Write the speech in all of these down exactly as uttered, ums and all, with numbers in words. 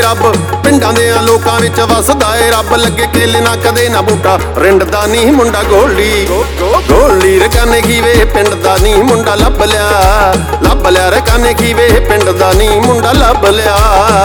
रब पिंडां दे लोकां विच वसदा ए रब लगे केले ना कदे ना बूटा रिंडदा नी मुंडा गोली गोली रकाने खीवे पिंड दा नी मुंडा लभ लिया लभ लिया रकाने खीवे पिंड दा नी मुंडा लभ लिया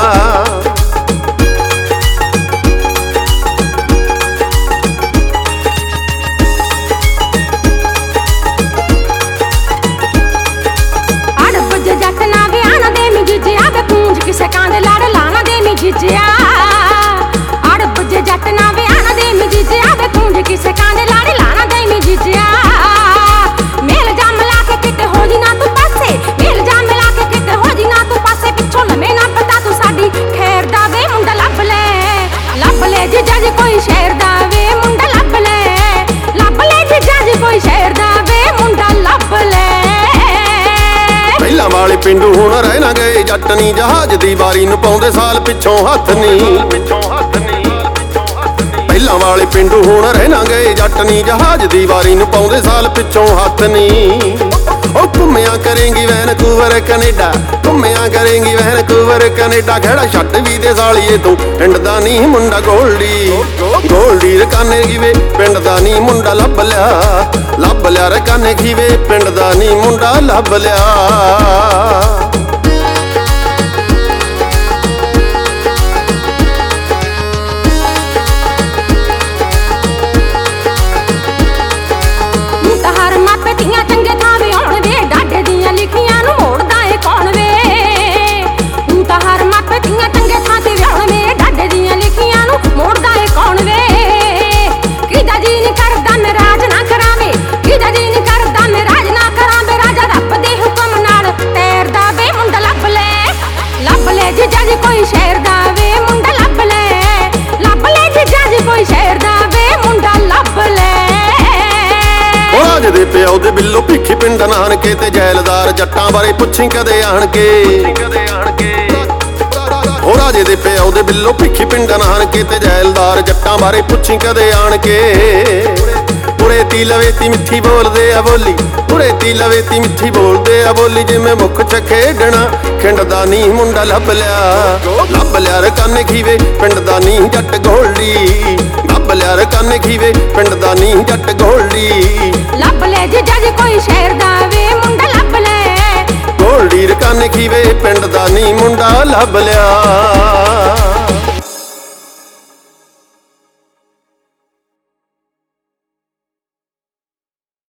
किसे कांदे लाड़ लाना दे मी जिजिया आड़ बजे जट ना वे आना दे मी जिजिया वे कुंज किसे कांदे लाड़ लाना दे मी जिजिया मेल जाम ला के किते हो जी ना तू पासे मेल जाम ला के किते हो जी ना तू पासे पिछों लमे ना पता तू साडी खैर दा वे मुंडा लब ले लब ले जिजा जी कोई शहर दा वे मुंडा लब ले लब ले जिजा जी कोई शहर दा वे मुंडा लब ले ਪਹਿਲਾਂ ਵਾਲੇ ਪਿੰਡੂ ਹੁਣ ਰਹਿ ਨਾ ਗਏ ਜੱਟ ਨੀ ਜਹਾਜ਼ ਦੀ ਵਾਰੀ ਨੂੰ ਪਾਉਂਦੇ ਸਾਲ ਪਿੱਛੋਂ ਹੱਥ ਨੀ ਪਹਿਲਾਂ ਵਾਲੇ ਪਿੰਡੂ ਹੁਣ ਰਹਿ ਨਾ ਗਏ ਜੱਟ ਨੀ ਜਹਾਜ਼ ਦੀ ਵਾਰੀ ਨੂੰ ਪਾਉਂਦੇ ਸਾਲ ਪਿੱਛੋਂ ਹੱਥ ਨੀ ਉਹ ਘੁੰਮਿਆ ਕਰੇਂਗੀ ਵੈਨਕੂਵਰ ਕੈਨੇਡਾ ਘੁੰਮਿਆ ਕਰੇਂਗੀ ਵੈਨਕੂਵਰ ਕੈਨੇਡਾ ਖੜਾ ਛੱਡ ਵੀ ਦੇ ਸਾਲੀਏ ਤੂੰ ਪਿੰਡ ਦਾ ਨੀ ਮੁੰਡਾ ਗੋਲਡੀ ਗੋਲਡੀ ਰਕਾਨੇ ਖੀਵੇ ਪਿੰਡ ਦਾ ਨੀ ਮੁੰਡਾ ਲੱਭ ਲਿਆ ਲੱਭ ਲਿਆ ਰਕਾਨੇ ਖੀਵੇ ਪਿੰਡ ਦਾ ਨੀ ਮੁੰਡਾ ਲੱਭ ਲਿਆ कोई शहर दा वे मुंडा लब ले लब ले जिजा जी कोई शहर दा वे मुंडा लब ले ओ राज दे पिओ दे बिल्लो भीखी पिंड नानके ते जैलदार जट्टां बारे पुछी कदे आण के ओ राजे दे पिओ दे बिल्लो भीखी पिंड नानके ते जैलदार जट्टां बारे पुछी कदे आण के उरे ती लवे ती मिठी बोलदे आ बोली उरे ती लवे ती मिठी बोलदे आ बोली जिवें मुख च खेडना खिंड दा नी मुंडा लभ लिया लभ लिया रकाने खीवे पिंड दा नी जट गोलडी लभ लिया रकाने खीवे पिंड दा नी जट गोलडी लभ ले जिजा जी कोई शहर दा वे मुंडा लभ ले गोलडी रकाने खीवे पिंड दा नी मुंडा लभ लिया।